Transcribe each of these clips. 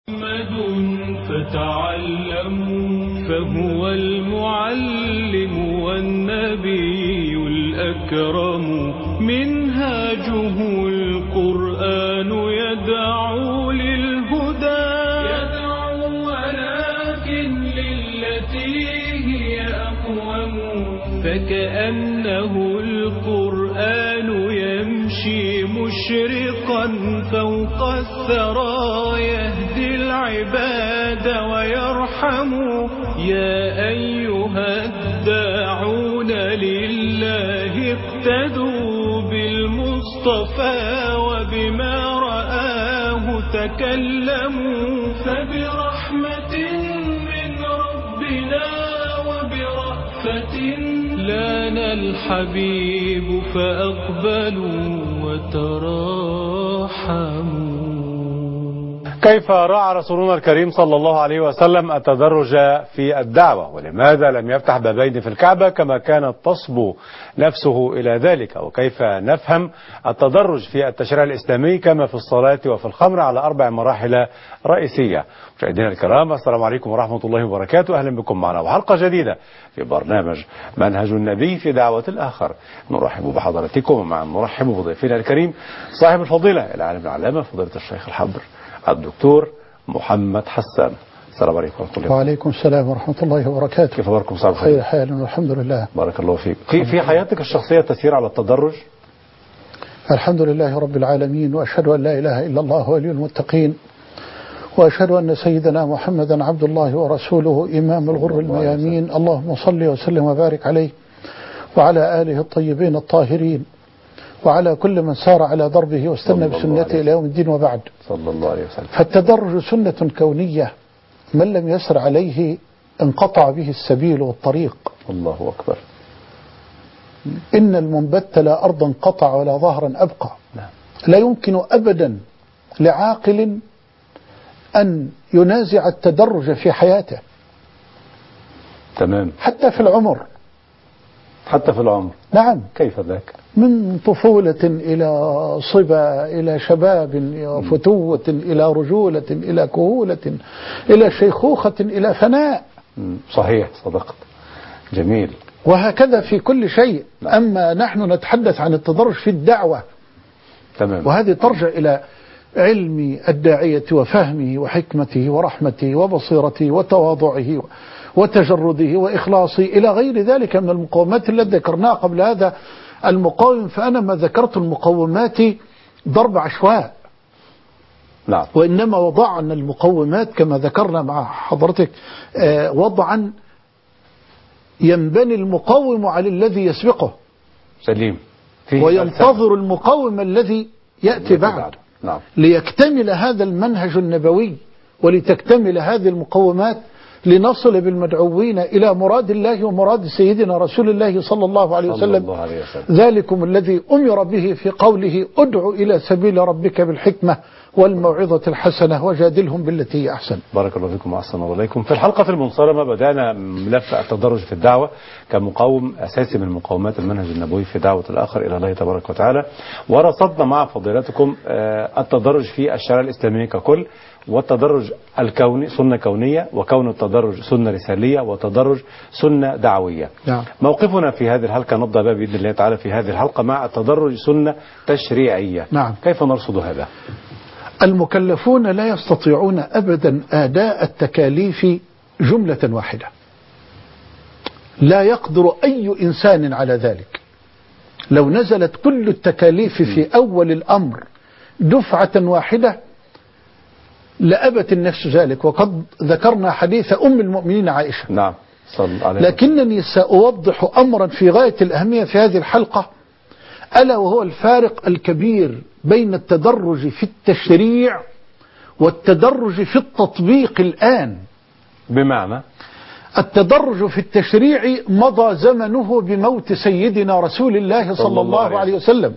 محمد فتعلموا فهو المعلم والنبي الأكرم منهاجه القرآن يدعو للهدى ولكن للتي هي أقوم فكأنه القرآن يمشي مشرقا فوق الثرى يهدي العباد ويرحم يا أيها الداعون لله اقتدوا بالمصطفى وبما رآه تكلموا فبرحمة من ربنا وبرأفة لنا الحبيب فأقبلوا وتراحموا. كيف رأى رسولنا الكريم صلى الله عليه وسلم التدرج في الدعوة، ولماذا لم يفتح بابين في الكعبة كما كانت تصبو نفسه إلى ذلك، وكيف نفهم التدرج في التشريع الإسلامي كما في الصلاة وفي الخمر على 4 مراحل رئيسية. مشاهدينا الكرام، السلام عليكم ورحمة الله وبركاته، أهلا بكم معنا وحلقة جديدة في برنامج منهج النبي في دعوة الآخر. نرحب بحضراتكم ومع نرحب بضيفنا الكريم صاحب الفضيلة العالم العلامة فضيلة الشيخ الحبر الدكتور محمد حسان. السلام عليكم ورحمة الله. وعليكم السلام ورحمة الله وبركاته. كيف أخباركم صاحب خير حال والحمد لله. بارك الله فيك. في حياتك الشخصية تسير على التدرج؟ الحمد لله رب العالمين، وأشهد أن لا إله إلا الله ولي المتقين، وأشهد أن سيدنا محمدا عبد الله ورسوله إمام الغر الميامين. اللهم صل وسلم وبارك عليه وعلى آله الطيبين الطاهرين وعلى كل من سار على ضربه واستنى بسنته إلى يوم الدين، وبعد. صلى الله عليه وسلم. فالتدرج سنة كونية، من لم يسر عليه انقطع به السبيل والطريق. الله أكبر. إن المنبت لا أرضا قطع ولا ظهرا أبقى. لا يمكن أبدا لعاقل أن ينازع التدرج في حياته. تمام. حتى في العمر. حتى في العمر. نعم. كيف ذاك؟ من طفولة إلى صبا إلى شباب إلى فتوة إلى رجولة إلى كهولة إلى شيخوخة إلى فناء. صحيح، صدقت. جميل. وهكذا في كل شيء. أما نحن نتحدث عن التدرج في الدعوة. تمام. وهذه ترجع إلى علم الداعية وفهمه وحكمته ورحمته وبصيرته وتواضعه وتجرده وإخلاصه إلى غير ذلك من المقومات التي ذكرناها قبل هذا. المقاوم، فأنا ما ذكرت المقومات ضرب عشواء. نعم. وإنما وضعنا المقومات كما ذكرنا مع حضرتك وضعا ينبني المقوم على الذي يسبقه. سليم. وينتظر المقوم الذي يأتي بعد. نعم. ليكتمل هذا المنهج النبوي ولتكتمل هذه المقومات لنصل بالمدعوين إلى مراد الله ومراد سيدنا رسول الله صلى الله عليه وسلم. ذلكم الذي أمر به في قوله ادع إلى سبيل ربك بالحكمة والموعظة الحسنة وجادلهم بالتي هي أحسن. بارك الله فيكم وأحسن الله إليكم. في الحلقة المنصرمة بدأنا ملف التدرج في الدعوة كمقاوم أساسي من مقاومات المنهج النبوي في دعوة الآخر إلى الله تبارك وتعالى، ورصدنا مع فضيلتكم التدرج في الشريعة الإسلامية ككل، والتدرج الكوني سنة كونية، وكون التدرج سنة رسالية، وتدرج سنة دعوية. نعم. موقفنا في هذه الحلقة نبدأ بها بإذن الله تعالى في هذه الحلقة مع التدرج سنة تشريعية. نعم. كيف نرصد هذا؟ المكلفون لا يستطيعون أبدا أداء التكاليف جملة واحدة. لا يقدر أي إنسان على ذلك. لو نزلت كل التكاليف في أول الأمر دفعة واحدة لأبت النفس ذلك، وقد ذكرنا حديث أم المؤمنين عائشة. نعم. صلى عليه. لكنني سأوضح أمرا في غاية الأهمية في هذه الحلقة، ألا وهو الفارق الكبير بين التدرج في التشريع والتدرج في التطبيق الآن. بمعنى التدرج في التشريع مضى زمنه بموت سيدنا رسول الله صلى الله عليه وسلم.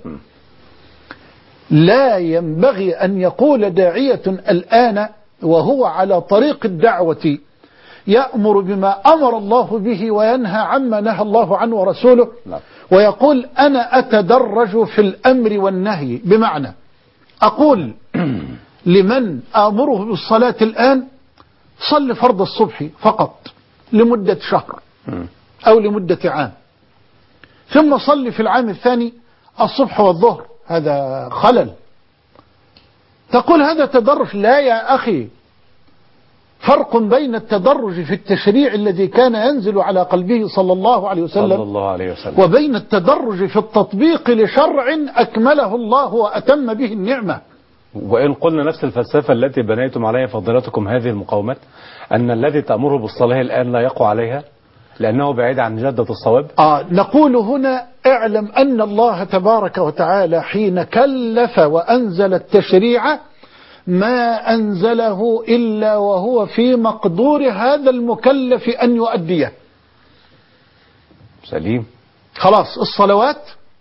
لا ينبغي أن يقول داعية الآن وهو على طريق الدعوة يأمر بما أمر الله به وينهى عما نهى الله عنه ورسوله، ويقول أنا أتدرج في الأمر والنهي. بمعنى أقول لمن آمره بالصلاة الآن صل فرض الصبح فقط لمدة شهر أو لمدة عام، ثم صل في العام الثاني الصبح والظهر، هذا خلل. تقول هذا تدرج. لا يا أخي، فرق بين التدرج في التشريع الذي كان ينزل على قلبه صلى الله عليه وسلم وبين التدرج في التطبيق لشرع أكمله الله وأتم به النعمة. وإن قلنا نفس الفلسفة التي بنيتم عليها فضيلتكم هذه المقاومات، أن الذي تأمره بالصلاة الآن لا يقوى عليها لأنه بعيد عن جدة الصواب. نقول هنا اعلم أن الله تبارك وتعالى حين كلف وأنزل التشريع ما أنزله إلا وهو في مقدور هذا المكلف أن يؤديه. سليم. خلاص الصلوات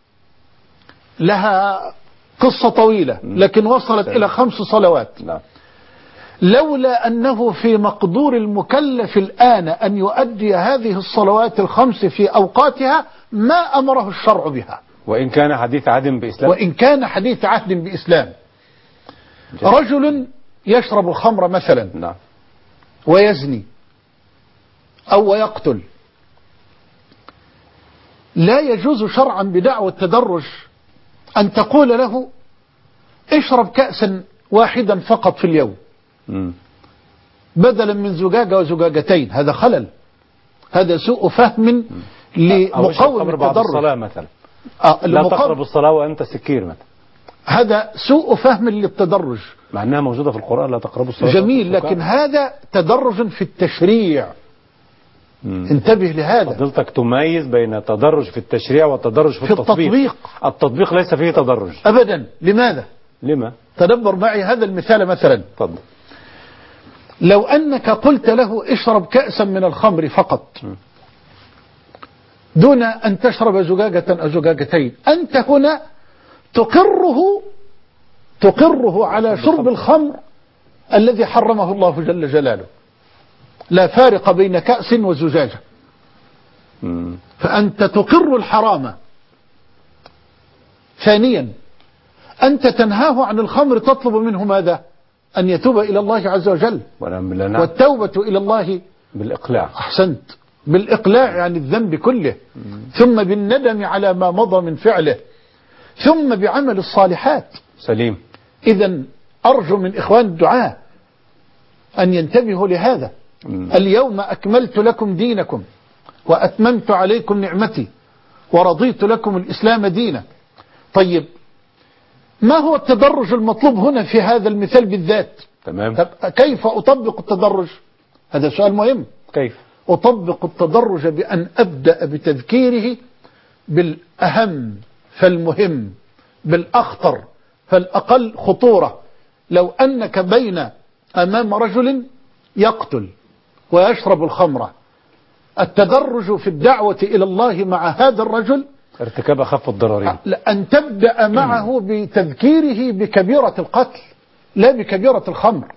لها قصة طويلة لكن وصلت إلى 5 صلوات. نعم. لولا أنه في مقدور المكلف الآن أن يؤدي هذه الصلوات ال5 في أوقاتها ما أمره الشرع بها، وإن كان حديث عهد بإسلام. وإن كان حديث عهد بإسلام. رجل يشرب الخمر مثلا، نعم، ويزني أو ويقتل، لا يجوز شرعا بدعوى التدرج أن تقول له اشرب كأسا واحدا فقط في اليوم بدلا من زجاجة وزجاجتين. هذا خلل، هذا سوء فهم لمقوم بعد التدرج. الصلاة مثلا لا تقرب الصلاة وأنت سكير مثلا، هذا سوء فهم للتدرج، مع أنها موجودة في القرآن لا تقربوا الصلاة. جميل، لكن هذا تدرج في التشريع. انتبه لهذا. فضلتك تميز بين التدرج في التشريع والتدرج في التطبيق. التطبيق ليس فيه تدرج أبدا. لماذا؟ لما؟ تدبر معي هذا المثال مثلا. تفضل. لو أنك قلت له اشرب كأسا من الخمر فقط دون أن تشرب زجاجة أو زجاجتين، أنت هنا تقره على شرب الخمر الذي حرمه الله جل جلاله. لا فارق بين كأس وزجاجة، فأنت تقر الحرام. ثانيا أنت تنهاه عن الخمر، تطلب منه ماذا؟ أن يتوب إلى الله عز وجل، والتوبة إلى الله بالإقلاع. أحسنت، بالإقلاع عن الذنب كله، ثم بالندم على ما مضى من فعله، ثم بعمل الصالحات. سليم. إذا أرجو من إخوان الدعاء أن ينتبهوا لهذا. اليوم أكملت لكم دينكم وأتممت عليكم نعمتي ورضيت لكم الإسلام دينا. طيب ما هو التدرج المطلوب هنا في هذا المثال بالذات؟ تمام. كيف أطبق التدرج؟ هذا سؤال مهم. كيف أطبق التدرج؟ بأن أبدأ بتذكيره بالأهم فالمهم، بالأخطر فالأقل خطورة. لو أنك أمام رجل يقتل ويشرب الخمر، التدرج في الدعوة إلى الله مع هذا الرجل ارتكاب أخف الضررين. أن تبدأ معه بتذكيره بكبيرة القتل لا بكبيرة الخمر.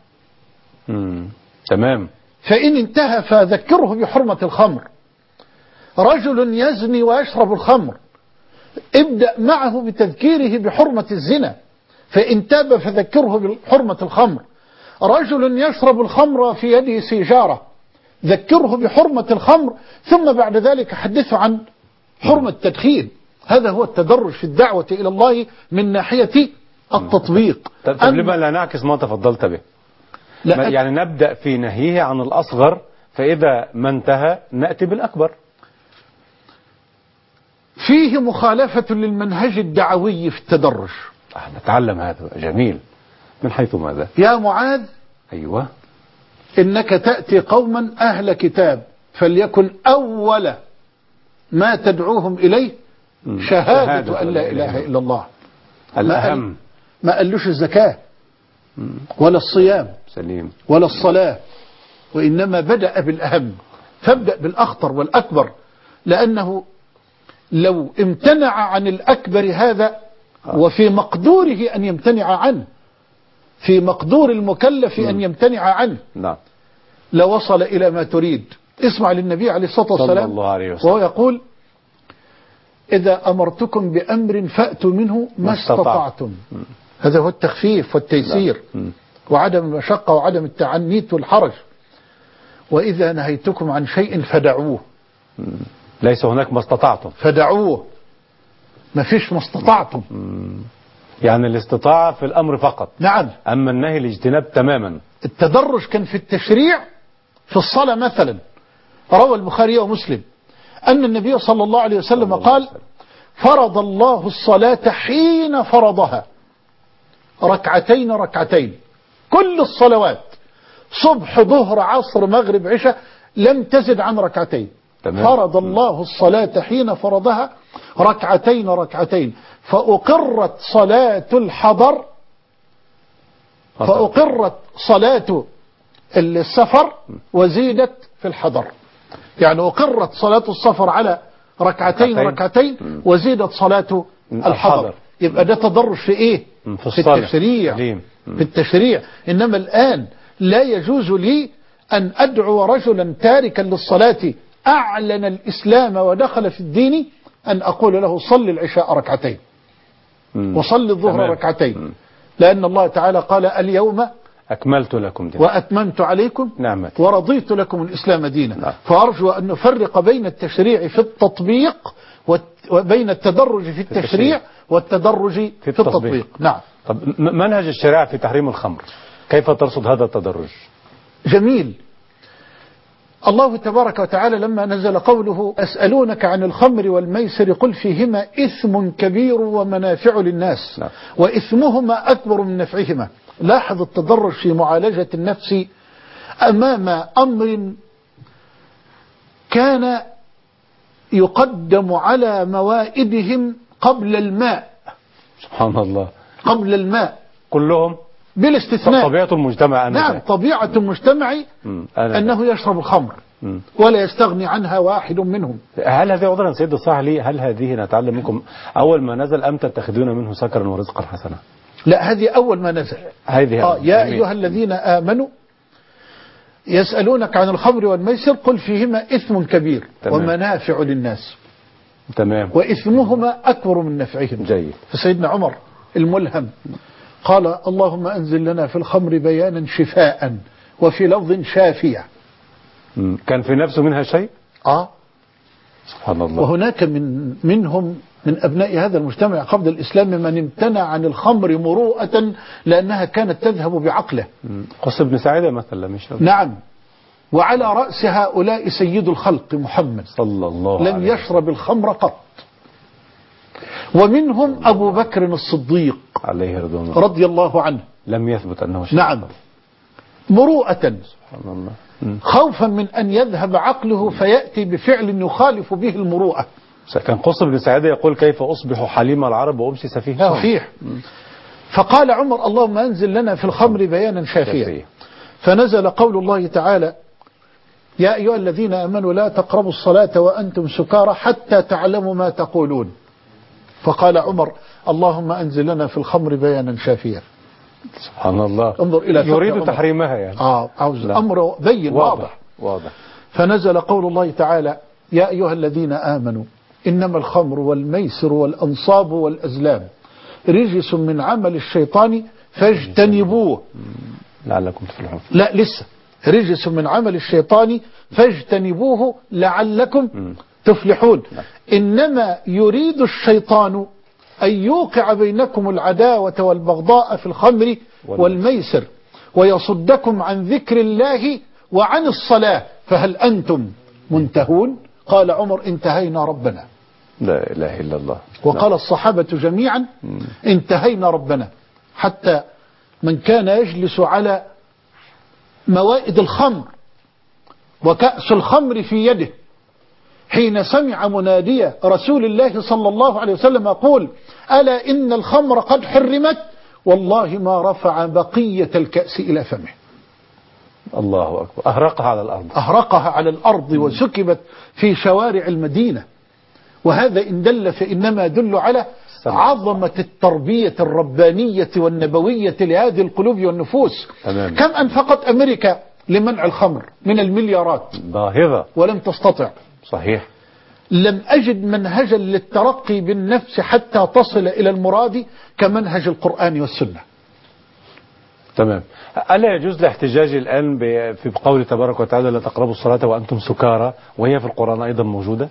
تمام. فإن انتهى فذكره بحرمة الخمر. رجل يزني ويشرب الخمر، ابدأ معه بتذكيره بحرمة الزنا، فإن تاب فذكره بحرمة الخمر. رجل يشرب الخمر في يده سيجارة، ذكره بحرمة الخمر، ثم بعد ذلك حدثه عن حرمة التدخين. هذا هو التدرج في الدعوة إلى الله من ناحية التطبيق. طب لما لا نعكس ما تفضلت به؟ يعني نبدأ في نهيه عن الأصغر، فإذا ما انتهى نأتي بالأكبر. فيه مخالفة للمنهج الدعوي في التدرج. نتعلم هذا. جميل. من حيث ماذا؟ يا معاذ، أيوة، إنك تأتي قوما أهل كتاب، فليكن أول ما تدعوهم إليه شهادة أن لا إله إلا الله. الأهم. ما قالوش الزكاة ولا الصيام سليم ولا الصلاة، وإنما بدأ بالأهم. فابدأ بالأخطر والأكبر، لأنه لو امتنع عن الأكبر هذا وفي مقدوره أن يمتنع عنه، في مقدور المكلف أن يمتنع عنه، نعم، لوصل إلى ما تريد. اسمع للنبي عليه الصلاة والسلام وهو يقول: إذا أمرتكم بأمر فأتوا منه ما استطعتم. هذا هو التخفيف والتيسير. وعدم المشقة وعدم التعنيت والحرج. وإذا نهيتكم عن شيء فدعوه. ليس هناك ما استطعتم. فدعوه، ما فيش ما استطعتم. يعني الاستطاعة في الأمر فقط. نعم. أما النهي الاجتناب تماما. التدرج كان في التشريع. في الصلاة مثلا روى البخاري ومسلم أن النبي صلى الله عليه وسلم قال: فرض الله الصلاة حين فرضها ركعتين ركعتين، كل الصلوات صبح ظهر عصر مغرب عشاء لم تزد عن ركعتين. تمام. فرض الله الصلاة حين فرضها ركعتين ركعتين، فأقرت صلاة الحضر، فأقرت صلاة السفر وزيدت في الحضر. يعني أقرت صلاة السفر على ركعتين ركعتين وزيدت صلاة الحضر. يبقى ده تدرج في ايه؟ في التشريع. في التشريع. انما الآن لا يجوز لي أن أدعو رجلا تاركا للصلاة أعلن الإسلام ودخل في الدين أن أقول له صل العشاء ركعتين وصل الظهر ركعتين، لأن الله تعالى قال: اليوم أكملت لكم دينكم وأتممت عليكم نعمتي ورضيت لكم الإسلام دينا. فأرجو أن نفرق بين التشريع في التطبيق وبين التدرج في التشريع والتدرج في التطبيق. نعم. طب منهج الشريعة في تحريم الخمر كيف ترصد هذا التدرج؟ جميل. الله تبارك وتعالى لما نزل قوله: أسألونك عن الخمر والميسر قل فيهما إثم كبير ومنافع للناس وإثمهما أكبر من نفعهما. لاحظ التدرج في معالجة النفس أمام أمر كان يقدم على موائدهم قبل الماء. سبحان الله. قبل الماء كلهم بلا استثناء. طبيعة المجتمع. نعم، طبيعة المجتمع أنه يشرب الخمر ولا يستغني عنها واحد منهم. هل هذه عذرا سيد الصالح لي؟ هل هذه نتعلم منكم أول ما نزل أم تتخذون منه سكرا ورزقا حسنا؟ لا، هذه أول ما نزل. هذه يا أيها الذين آمنوا يسألونك عن الخمر والميسر قل فيهما إثم كبير ومنافع للناس. تمام. وإثمهما أكبر من نفعهم. جيد. فسيدنا عمر الملهم قال: اللهم أنزل لنا في الخمر بيانا شفاء وفي لفظ شافية. كان في نفسه منها شيء؟ سبحان الله. وهناك منهم من أبناء هذا المجتمع قبل الإسلام من امتنع عن الخمر مروءة لأنها كانت تذهب بعقله. قص بن سعيدة مثلا لم يشرب. نعم. وعلى رأس هؤلاء سيد الخلق محمد صلى الله عليه لم يشرب الخمر قط. ومنهم أبو بكر الصديق عليه رضي الله عنه لم يثبت أنه شرب. نعم. مروءة. سبحان الله. خوفا من أن يذهب عقله فيأتي بفعل يخالف به المروءة. كان قص بن سعيدة يقول: كيف أصبح حليم العرب وأمسي سفيههم. صحيح. فقال عمر: اللهم أنزل لنا في الخمر بيانا شافيا. فنزل قول الله تعالى: يا أيها الذين آمنوا لا تقربوا الصلاة وأنتم سكارى حتى تعلموا ما تقولون. فقال عمر: اللهم أنزل لنا في الخمر بيانا شافيا. سبحان الله. انظر إلى يريد تحريمها يعني. عاوز أمر بين واضح. فنزل قول الله تعالى: يا أيها الذين آمنوا إنما الخمر والميسر والأنصاب والأزلام رجس من عمل الشيطان فاجتنبوه لعلكم تفلحون. لا، لسه. رجس من عمل الشيطان فاجتنبوه لعلكم تفلحون. إنما يريد الشيطان أن يوقع بينكم العداوة والبغضاء في الخمر والميسر ويصدكم عن ذكر الله وعن الصلاة فهل أنتم منتهون؟ قال عمر: انتهينا ربنا. لا إله إلا الله. وقال الصحابة جميعا: انتهينا ربنا. حتى من كان يجلس على موائد الخمر وكأس الخمر في يده حين سمع منادي رسول الله صلى الله عليه وسلم يقول: ألا إن الخمر قد حرمت، والله ما رفع بقية الكأس إلى فمه. الله أكبر. أهرقها على الأرض وسكبت في شوارع المدينة. وهذا إن دل فإنما يدل على عظمة التربية الربانية والنبوية لهذه القلوب والنفوس. تمام. كم أنفقت أمريكا لمنع الخمر من المليارات باهظة ولم تستطع. صحيح. لم أجد منهجا للترقي بالنفس حتى تصل إلى المراد كمنهج القرآن والسنة. تمام. ألا يجوز الاحتجاج الآن في قوله تبارك وتعالى لا تقربوا الصلاة وأنتم سكارى، وهي في القرآن أيضا موجودة؟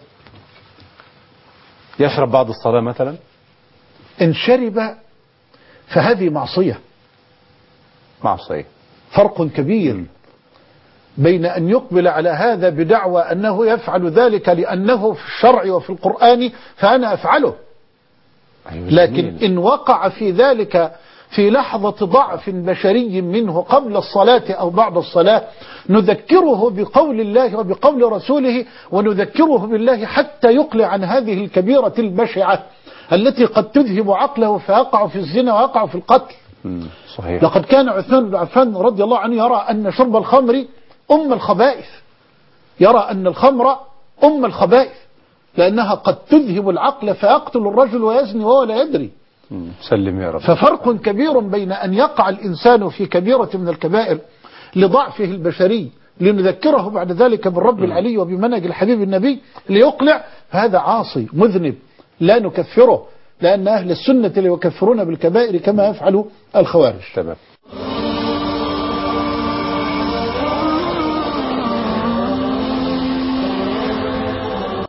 يشرب بعد الصلاة مثلا؟ إن شرب فهذه معصية. معصية. فرق كبير بين أن يقبل على هذا بدعوى أنه يفعل ذلك لأنه في الشرع وفي القرآن فأنا أفعله، لكن إن وقع في ذلك في لحظة ضعف بشري منه قبل الصلاة أو بعد الصلاة نذكره بقول الله وبقول رسوله، ونذكره بالله حتى يقلع عن هذه الكبيرة البشعة التي قد تذهب عقله فيقع في الزنا ويقع في القتل. صحيح. لقد كان عثمان بن عفان رضي الله عنه يرى أن شرب الخمر أم الخبائث، يرى أن الخمر أم الخبائث لأنها قد تذهب العقل فيقتل الرجل ويزني وهو لا يدري. سلم يا رب. ففرق كبير بين أن يقع الإنسان في كبيرة من الكبائر لضعفه البشري لنذكره بعد ذلك بالرب العلي وبمنهج الحبيب النبي ليقلع، فهذا عاصي مذنب لا نكفره، لأن أهل السنة لا يكفرون بالكبائر كما يفعل الخوارج. تمام.